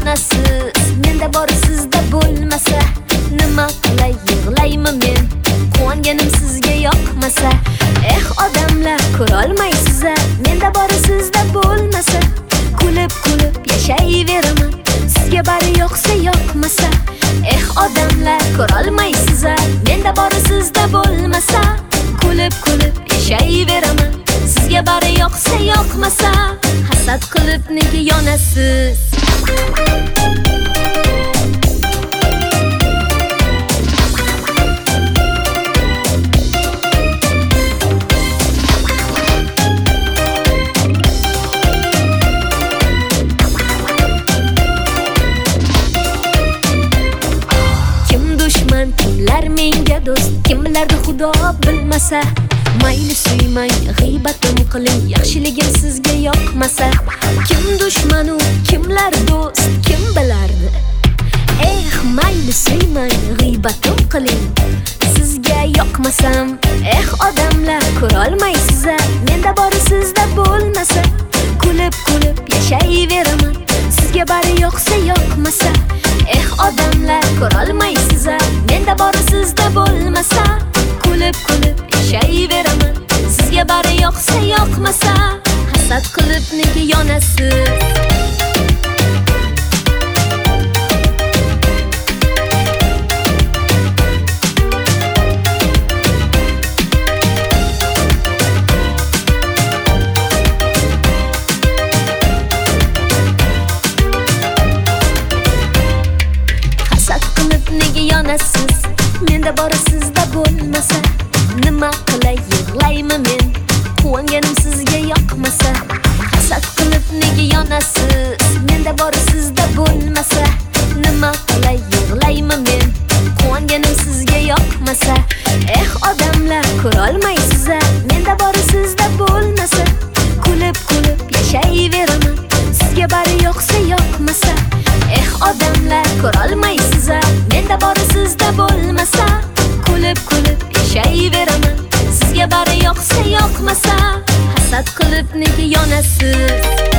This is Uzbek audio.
yonasiz. Menda bori sizda bo'lmasa, nima qilay yig'layman men? Quvonganim sizga yoqmasa, odamlar ko'rolmaysiz. Menda bori sizda bo'lmasa, kulib yashayveraman. Sizga bari yoqsa yoqmasa, odamlar ko'rolmaysiz. Menda bori sizda bo'lmasa, kulib yashayveraman. Sizga bari yoqsa yoqmasa, hasad qilib nega yonasiz? Kimlar menga do'st, kimlarni Xudo bilmasa, mayli suymang, g'iybatim qiling, yaxshiligim sizga yoqmasa. Kim dushman u, kimlar do'st, kim bilardi? Mayli suymang, g'iybatim qiling, sizga yoqmasam. Odamlar ko'rolmaysiz, menda bori sizda bo'lmasa, kulib yashayveraman. Sizga bari yoqsa yoqmasa, odamlar ko'rolmaysiz, menda bori sizda bo'lmasa, kulib yashayveraman. Sizga bari yoqsa yoqmasa, hasad qilib nega yonasiz? Nega yonasiz? Menda bori sizda bo'lmasa, nima qilay yig'layman men? Quvonganim sizga yoqmasa, hasad qilib nega yonasiz? Menda bori sizda bo'lmasa, nima qilay yig'layman men? Quvonganim sizga yoqmasa, odamlar ko'rolmaysiz, menda bori sizda bo'lmasa, kulib yashayveraman. Sizga bari yoqsa yoqmasa, odamlar ko'rolmaysiz, menda bori sizda bo'lmasa, kulib yashayveraman. Sizga bari yoqsa yoqmasa, hasad qilib nega yonasiz?